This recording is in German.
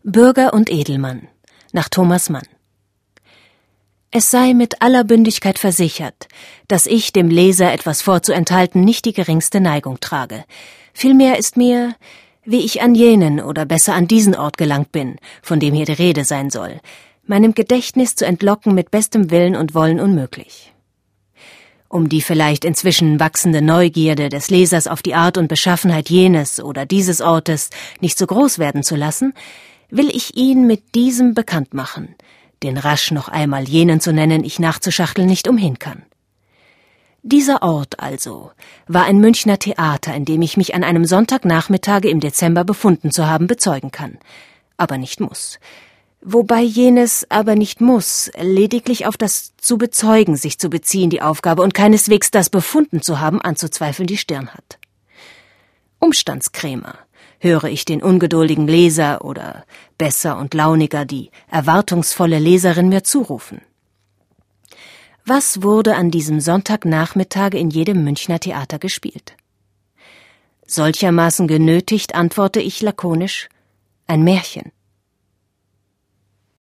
Bürger und Edelmann nach Thomas Mann. Es sei mit aller Bündigkeit versichert, dass ich, dem Leser etwas vorzuenthalten, nicht die geringste Neigung trage. Vielmehr ist mir, wie ich an jenen oder besser an diesen Ort gelangt bin, von dem hier die Rede sein soll, meinem Gedächtnis zu entlocken mit bestem Willen und Wollen unmöglich. Um die vielleicht inzwischen wachsende Neugierde des Lesers auf die Art und Beschaffenheit jenes oder dieses Ortes nicht so groß werden zu lassen, will ich ihn mit diesem bekannt machen, den rasch noch einmal jenen zu nennen ich nachzuschachteln nicht umhin kann. Dieser Ort also war ein Münchner Theater, in dem ich mich an einem Sonntagnachmittage im Dezember befunden zu haben bezeugen kann, aber nicht muss. Wobei jenes aber nicht muss, lediglich auf das zu bezeugen sich zu beziehen die Aufgabe und keineswegs das befunden zu haben anzuzweifeln die Stirn hat. Umstandskrämer höre ich den ungeduldigen Leser oder besser und launiger die erwartungsvolle Leserin mir zurufen. Was wurde an diesem Sonntagnachmittage in jedem Münchner Theater gespielt? Solchermaßen genötigt antworte ich lakonisch: ein Märchen.